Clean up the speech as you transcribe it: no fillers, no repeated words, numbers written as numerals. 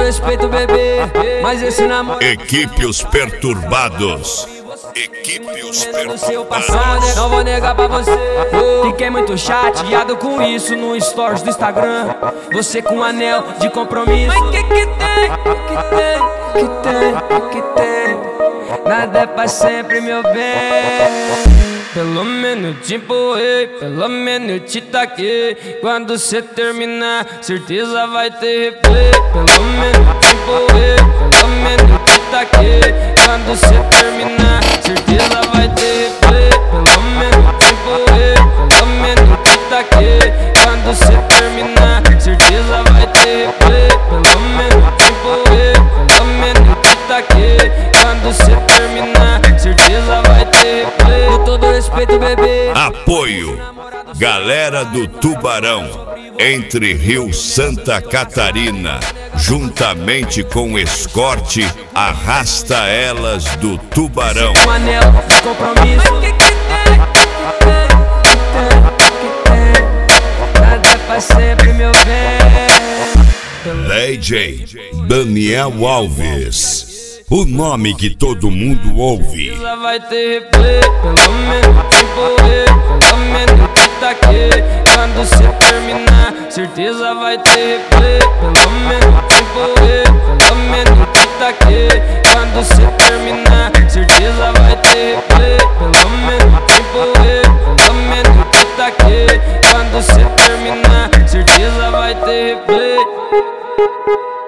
respeito, bebê, mas esse namoro. Equipe Os Perturbados. Equipe Os No seu passado, não vou negar pra você. Fiquei muito chateado com isso no stories do Instagram. Você com um anel de compromisso. Mas que tem? Que tem? Nada é pra sempre, meu bem. Pelo menos te empurrei, pelo menos te taquei. Quando cê terminar, certeza vai ter replay. Pelo menos te empurrei, pelo menos te taquei. Quando cê terminar, certeza vai ter replay. Pelo menos te empurrei, pelo menos te taquei. Quando cê terminar, certeza vai ter replay. Pelo menos te empurrei, pelo menos te taquei. Quando cê terminar, certeza vai ter replay. Com todo respeito, bebê. Apoio Galera do Tubarão, Entre Rio Santa Catarina, juntamente com Escorte, Arrasta Elas do Tubarão. Um anel de compromisso. Mas que tem? Nada é pra sempre, meu bem. DJ Daniel Alves, o nome que todo mundo ouve. Vai ter replay, pelo menos te empurrei, pelo menos te taquei. Quando cê terminar, certeza vai ter replay. Pelo menos te empurrei, pelo menos te taquei. Quando cê terminar, certeza vai ter replay. Pelo menos te empurrei, pelo menos te taquei. Quando cê terminar, certeza vai ter replay.